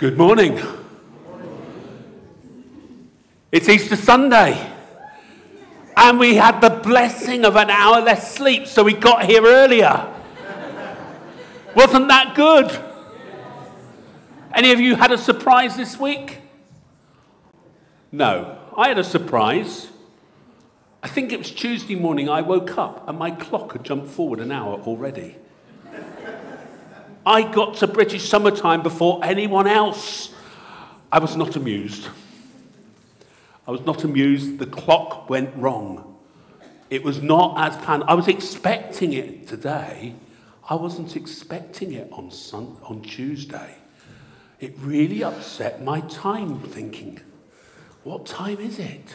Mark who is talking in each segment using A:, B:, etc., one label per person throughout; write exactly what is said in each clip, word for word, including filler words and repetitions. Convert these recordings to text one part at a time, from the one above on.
A: Good morning. It's Easter Sunday. And we had the blessing of an hour less sleep, so we got here earlier. Wasn't that good? Any of you had a surprise this week? No. I had a surprise. I think it was Tuesday morning. I woke up and my clock had jumped forward an hour already. I got to British summertime before anyone else. I was not amused. I was not amused. The clock went wrong. It was not as planned. I was expecting it today. I wasn't expecting it on Sun- on Tuesday. It really upset my time thinking, what time is it?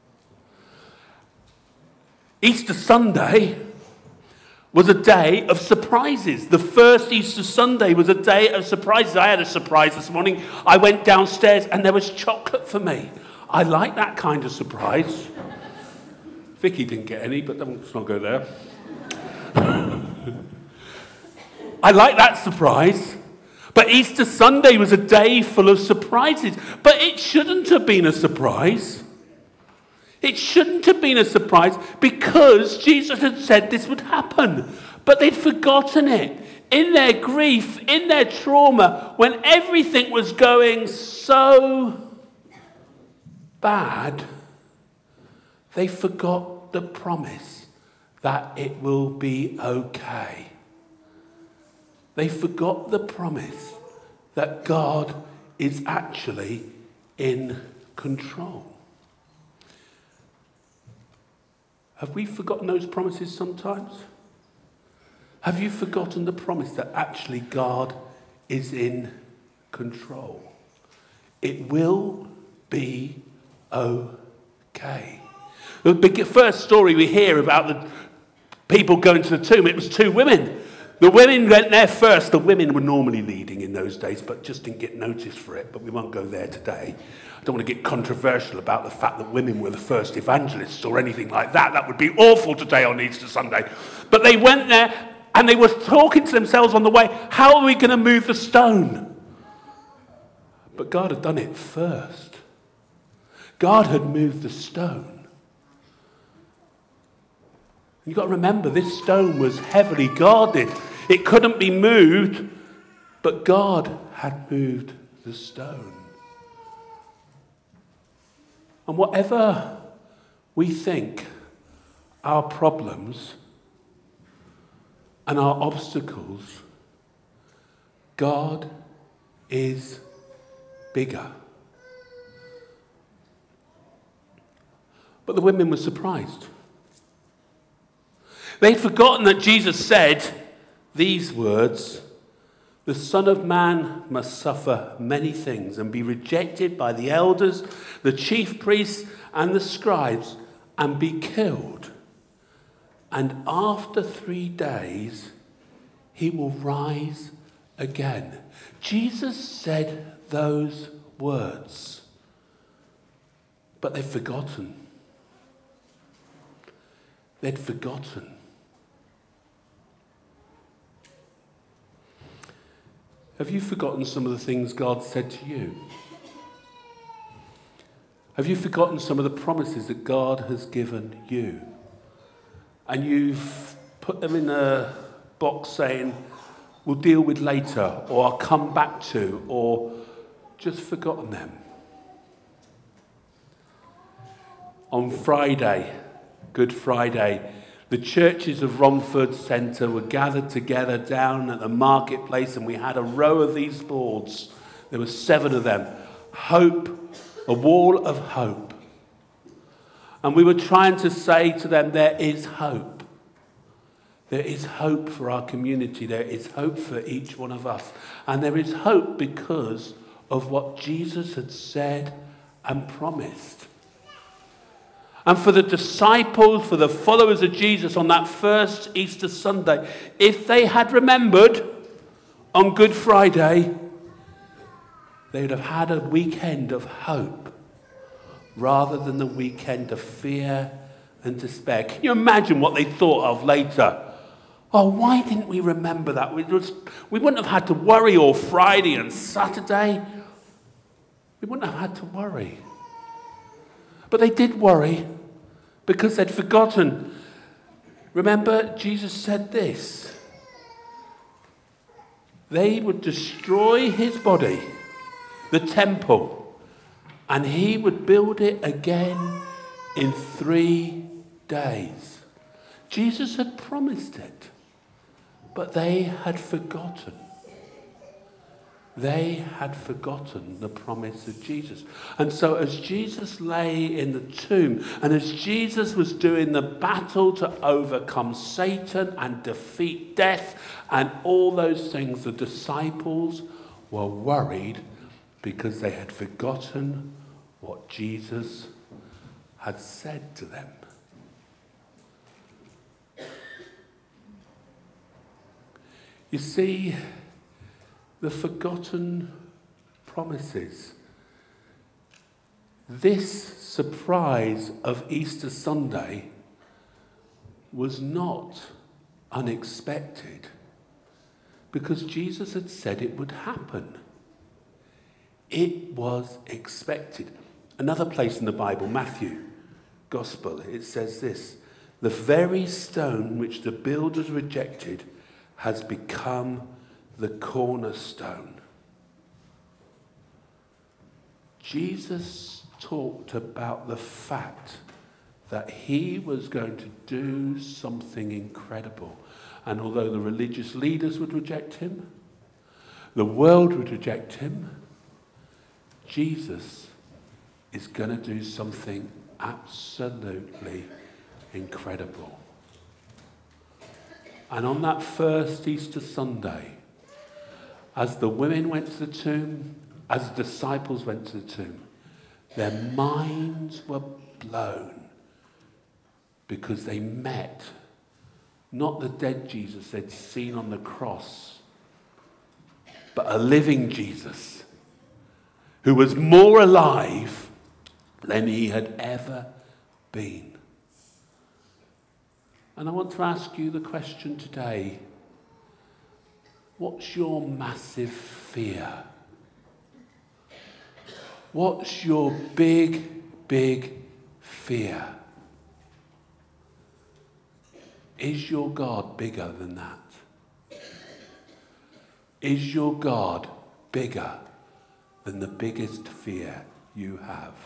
A: Easter Sunday was a day of surprises. The first Easter Sunday was a day of surprises. I had a surprise this morning. I went downstairs and there was chocolate for me. I like that kind of surprise. Vicky didn't get any, but let's not go there. I like that surprise. But Easter Sunday was a day full of surprises. But it shouldn't have been a surprise. It shouldn't have been a surprise because Jesus had said this would happen. But they'd forgotten it. In their grief, in their trauma, when everything was going so bad, they forgot the promise that it will be okay. They forgot the promise that God is actually in control. Have we forgotten those promises sometimes? Have you forgotten the promise that actually God is in control? It will be okay. The big, first story we hear about the people going to the tomb, it was two women. The women went there first. The women were normally leading in those days, but just didn't get noticed for it. But we won't go there today. I don't want to get controversial about the fact that women were the first evangelists or anything like that. That would be awful today on Easter Sunday. But they went there and they were talking to themselves on the way, how are we going to move the stone? But God had done it first. God had moved the stone. You've got to remember, this stone was heavily guarded. It couldn't be moved, but God had moved the stone. And whatever we think our problems and our obstacles, God is bigger. But the women were surprised. They'd forgotten that Jesus said these words, the Son of Man must suffer many things and be rejected by the elders, the chief priests, and the scribes, and be killed. And after three days, he will rise again. Jesus said those words, but they'd forgotten. They'd forgotten. Have you forgotten some of the things God said to you? Have you forgotten some of the promises that God has given you? And you've put them in a box saying, we'll deal with later, or I'll come back to, or just forgotten them. On Friday, Good Friday, the churches of Romford Centre were gathered together down at the marketplace, and we had a row of these boards. There were seven of them. Hope, a wall of hope. And we were trying to say to them, there is hope. There is hope for our community. There is hope for each one of us. And there is hope because of what Jesus had said and promised. And for the disciples, for the followers of Jesus on that first Easter Sunday, if they had remembered on Good Friday, they would have had a weekend of hope rather than the weekend of fear and despair. Can you imagine what they thought of later? Oh, why didn't we remember that? We, just, we wouldn't have had to worry all Friday and Saturday. we wouldn't have had to worry. But they did worry because they'd forgotten. Remember, Jesus said this. They would destroy his body, the temple, and he would build it again in three days. Jesus had promised it, but they had forgotten. They had forgotten the promise of Jesus. And so as Jesus lay in the tomb, and as Jesus was doing the battle to overcome Satan and defeat death and all those things, the disciples were worried because they had forgotten what Jesus had said to them. You see, the forgotten promises. This surprise of Easter Sunday was not unexpected because Jesus had said it would happen. It was expected. Another place in the Bible, Matthew Gospel, it says this: the very stone which the builders rejected has become the cornerstone. Jesus talked about the fact that he was going to do something incredible. And although the religious leaders would reject him, the world would reject him, Jesus is going to do something absolutely incredible. And on that first Easter Sunday, as the women went to the tomb, as the disciples went to the tomb, their minds were blown because they met not the dead Jesus they'd seen on the cross, but a living Jesus who was more alive than he had ever been. And I want to ask you the question today: what's your massive fear? What's your big, big fear? Is your God bigger than that? Is your God bigger than the biggest fear you have?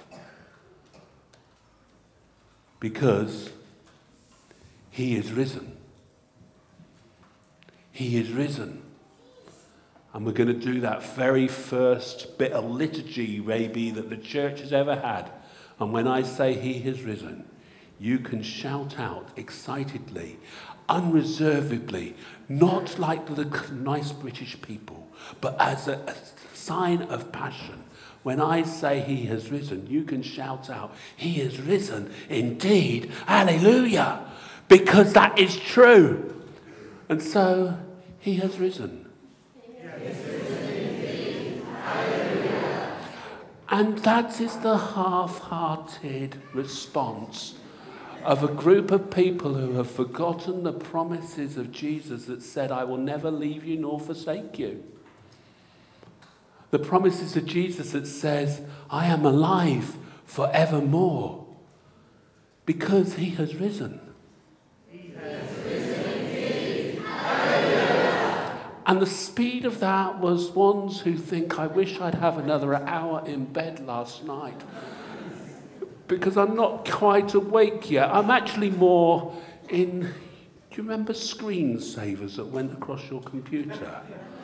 A: Because he is risen. He is risen. And we're going to do that very first bit of liturgy, maybe, that the church has ever had. And when I say he has risen, you can shout out excitedly, unreservedly, not like the nice British people, but as a, a sign of passion. When I say he has risen, you can shout out, he has risen indeed, hallelujah, because that is true. And so he has risen. And that is the half-hearted response of a group of people who have forgotten the promises of Jesus that said, I will never leave you nor forsake you. The promises of Jesus that says, I am alive forevermore because he has risen. He has risen indeed. And the speed of that was ones who think, I wish I'd have another hour in bed last night because I'm not quite awake yet. I'm actually more in, do you remember screensavers that went across your computer?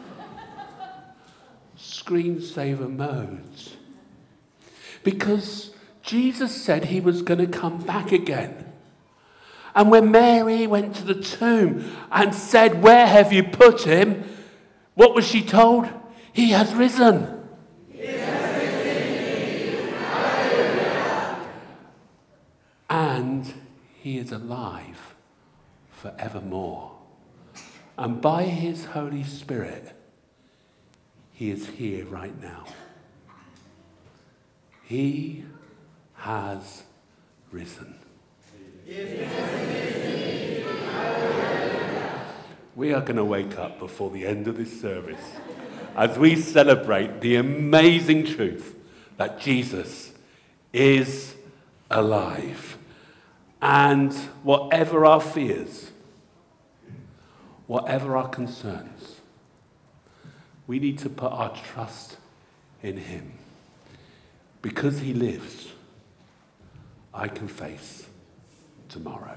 A: Screensaver modes. Because Jesus said he was going to come back again. And when Mary went to the tomb and said, where have you put him? What was she told? He has risen. He has risen. And he is alive forevermore. And by his Holy Spirit, he is here right now. He has risen. We are going to wake up before the end of this service as we celebrate the amazing truth that Jesus is alive. And whatever our fears, whatever our concerns, we need to put our trust in him. Because he lives, I can face tomorrow.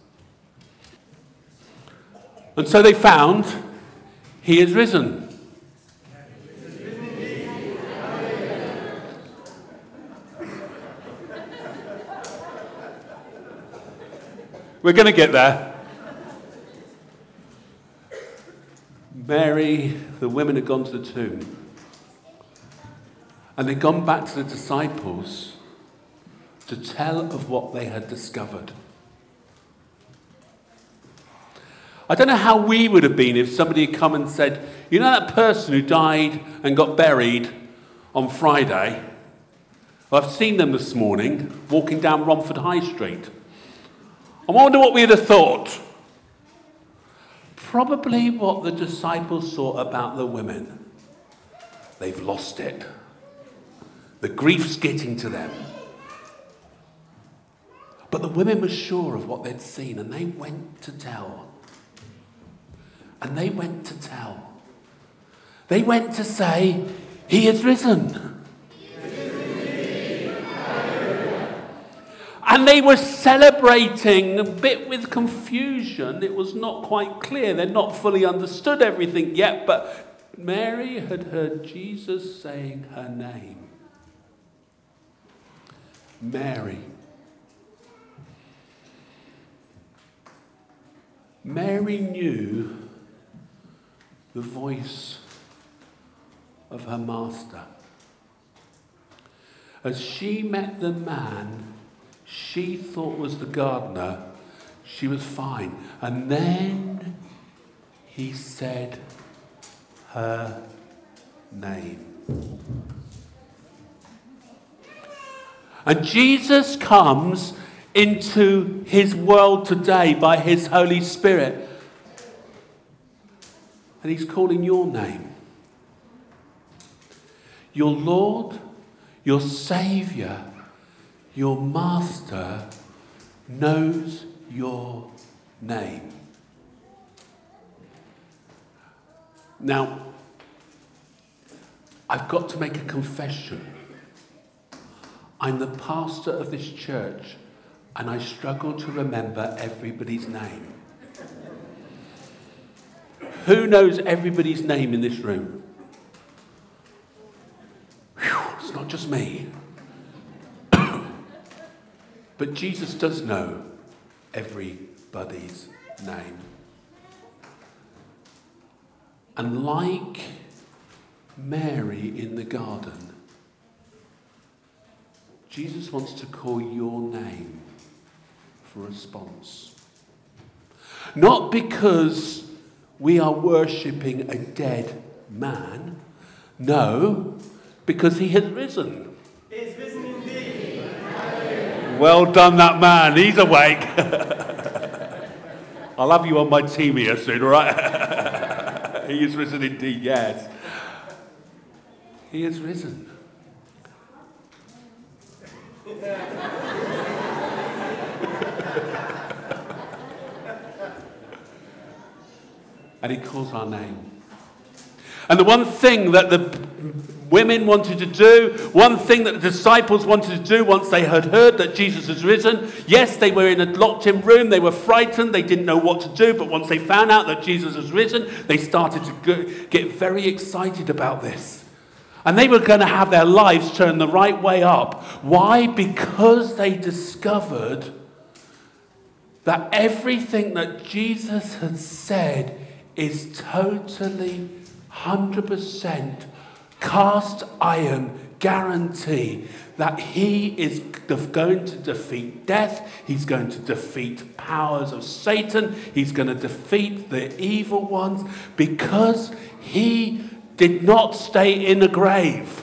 A: And so they found he is risen. We're going to get there. Mary, the women had gone to the tomb. And they'd gone back to the disciples to tell of what they had discovered. I don't know how we would have been if somebody had come and said, you know that person who died and got buried on Friday? Well, I've seen them this morning walking down Romford High Street. I wonder what we'd have thought. Probably what the disciples thought about the women. They've lost it. The grief's getting to them. But the women were sure of what they'd seen, and they went to tell. And they went to tell. They went to say, he is risen. And they were celebrating a bit with confusion. It was not quite clear. They'd not fully understood everything yet, but Mary had heard Jesus saying her name. Mary. Mary knew the voice of her master. As she met the man she thought was the gardener, she was fine. And then he said her name. And Jesus comes into his world today by his Holy Spirit. And he's calling your name. Your Lord, your Saviour, your Master knows your name. Now, I've got to make a confession. I'm the pastor of this church, and I struggle to remember everybody's name. Who knows everybody's name in this room? Whew, it's not just me. But Jesus does know everybody's name. And like Mary in the garden, Jesus wants to call your name for response. Not because we are worshipping a dead man. No, because he has risen.
B: He's risen indeed.
A: Well done, that man. He's awake. I'll have you on my team here soon, all right? He is risen indeed, yes. He is risen. And he calls our name. And the one thing that the women wanted to do, one thing that the disciples wanted to do once they had heard that Jesus has risen, yes, they were in a locked-in room, they were frightened, they didn't know what to do, but once they found out that Jesus has risen, they started to go, get very excited about this. And they were going to have their lives turned the right way up. Why? Because they discovered that everything that Jesus had said is totally, one hundred percent cast iron guarantee that he is going to defeat death, he's going to defeat powers of Satan, he's going to defeat the evil ones, because he did not stay in a grave.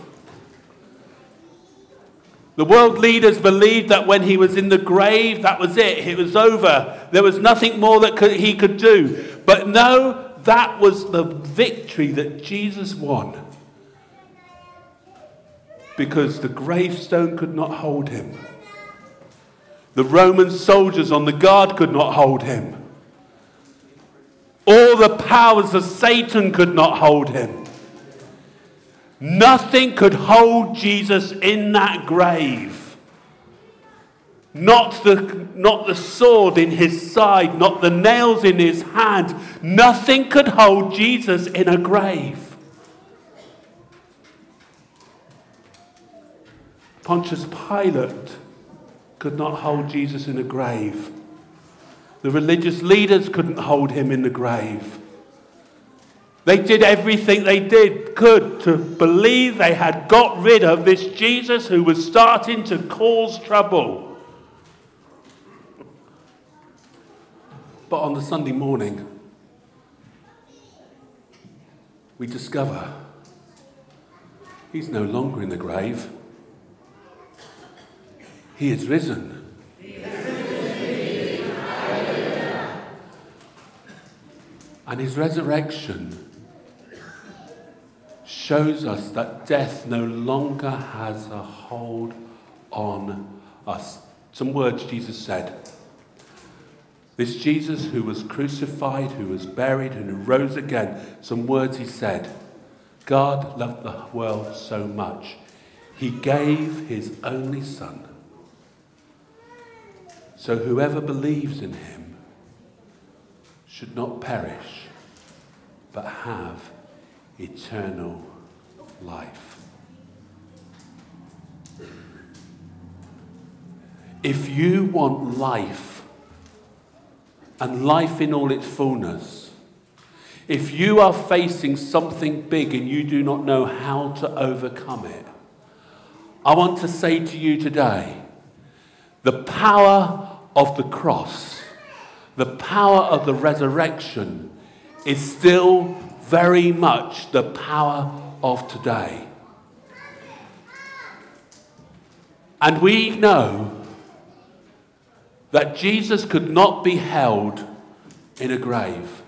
A: The world leaders believed that when he was in the grave, that was it. It was over. There was nothing more that could, he could do. But no, that was the victory that Jesus won. because the gravestone could not hold him. The Roman soldiers on the guard could not hold him. All the powers of Satan could not hold him. Nothing could hold Jesus in that grave. Not the, not the sword in his side, not the nails in his hand. Nothing could hold Jesus in a grave. Pontius Pilate could not hold Jesus in a grave. The religious leaders couldn't hold him in the grave. They did everything they did could to believe they had got rid of this Jesus who was starting to cause trouble. But on the Sunday morning, we discover he's no longer in the grave. He is risen. And his resurrection shows us that death no longer has a hold on us. Some words Jesus said. This Jesus who was crucified, who was buried, and who rose again. Some words he said. God loved the world so much, he gave his only Son. So whoever believes in him should not perish, but have eternal life. If you want life, and life in all its fullness, if you are facing something big and you do not know how to overcome it, I want to say to you today, the power of the cross, the power of the resurrection is still very much the power of today. And we know that Jesus could not be held in a grave.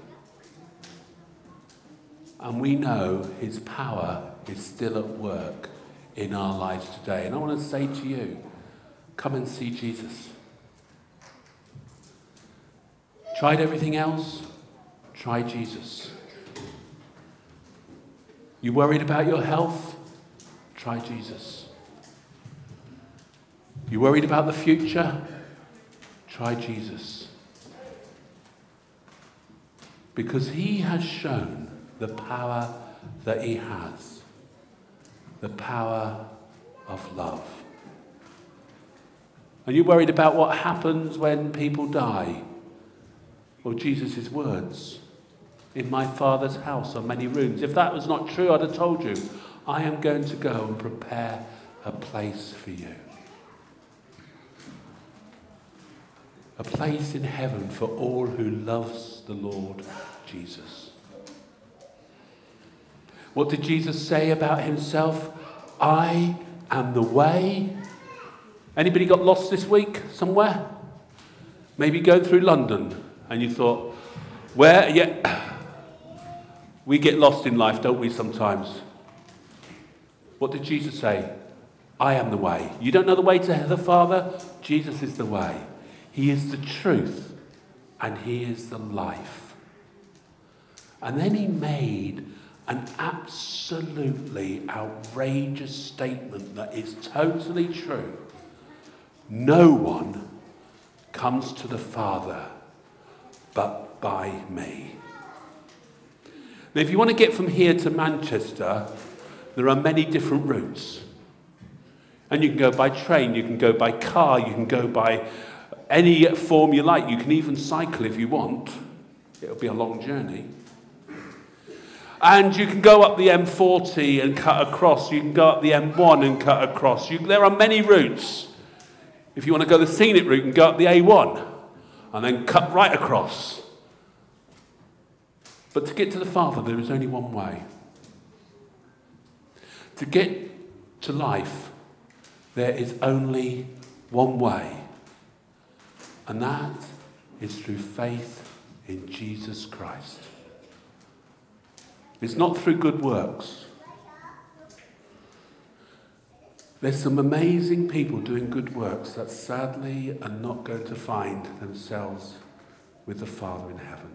A: And we know his power is still at work in our lives today. And I want to say to you, come and see Jesus. Tried everything else? Try Jesus. You worried about your health? Try Jesus. You worried about the future? Try Jesus. Because he has shown the power that he has. The power of love. Are you worried about what happens when people die? Well, Jesus' words, in my Father's house are many rooms. If that was not true, I'd have told you, I am going to go and prepare a place for you. A place in heaven for all who loves the Lord Jesus. What did Jesus say about himself? I am the way. Anybody got lost this week somewhere? Maybe going through London and you thought, where? Yeah, we get lost in life, don't we, sometimes? What did Jesus say? I am the way. You don't know the way to the Father? Jesus is the way. He is the truth, and he is the life. And then he made an absolutely outrageous statement that is totally true. No one comes to the Father but by me. Now, if you want to get from here to Manchester, there are many different routes. And you can go by train, you can go by car, you can go by any form you like. You can even cycle if you want. It'll be a long journey. And you can go up the M forty and cut across. You can go up the M one and cut across. You, there are many routes. If you want to go the scenic route, you can go up the A one and then cut right across. But to get to the Father, there is only one way. To get to life, there is only one way. And that is through faith in Jesus Christ. It's not through good works. There's some amazing people doing good works that sadly are not going to find themselves with the Father in heaven.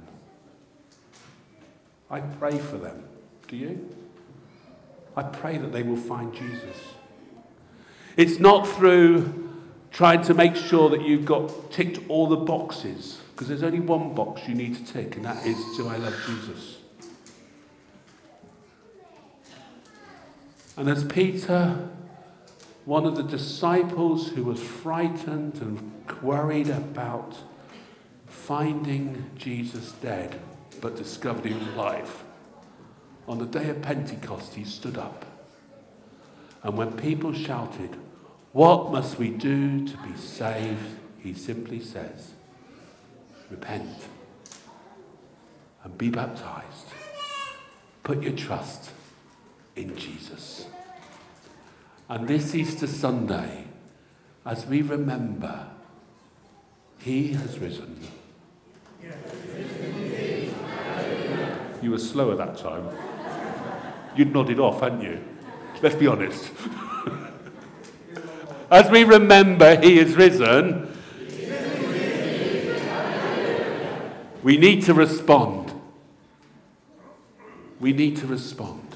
A: I pray for them. Do you? I pray that they will find Jesus. It's not through trying to make sure that you've got ticked all the boxes, because there's only one box you need to tick, and that is, do I love Jesus? And as Peter, one of the disciples who was frightened and worried about finding Jesus dead, but discovered he was alive, on the day of Pentecost, he stood up. And when people shouted, "What must we do to be saved?" he simply says, "Repent and be baptized. Put your trust in Jesus." And this Easter Sunday, as we remember, he has risen. You were slower that time. You'd nodded off, hadn't you? Let's be honest. As we remember he is risen, we need to respond. We need to respond.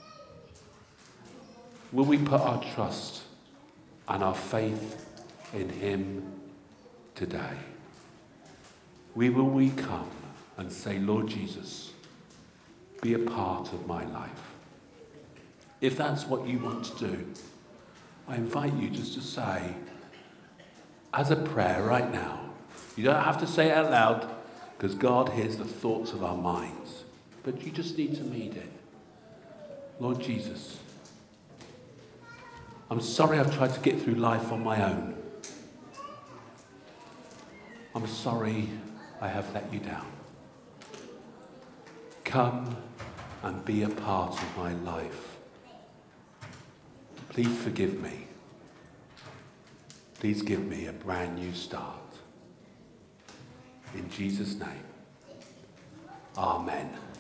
A: Will we put our trust and our faith in him today? We will we come and say, "Lord Jesus, be a part of my life." If that's what you want to do, I invite you just to say, as a prayer right now, you don't have to say it out loud, because God hears the thoughts of our minds, but you just need to mean it. Lord Jesus, I'm sorry I've tried to get through life on my own. I'm sorry I have let you down. Come and be a part of my life. Please forgive me. Please give me a brand new start. In Jesus' name, amen.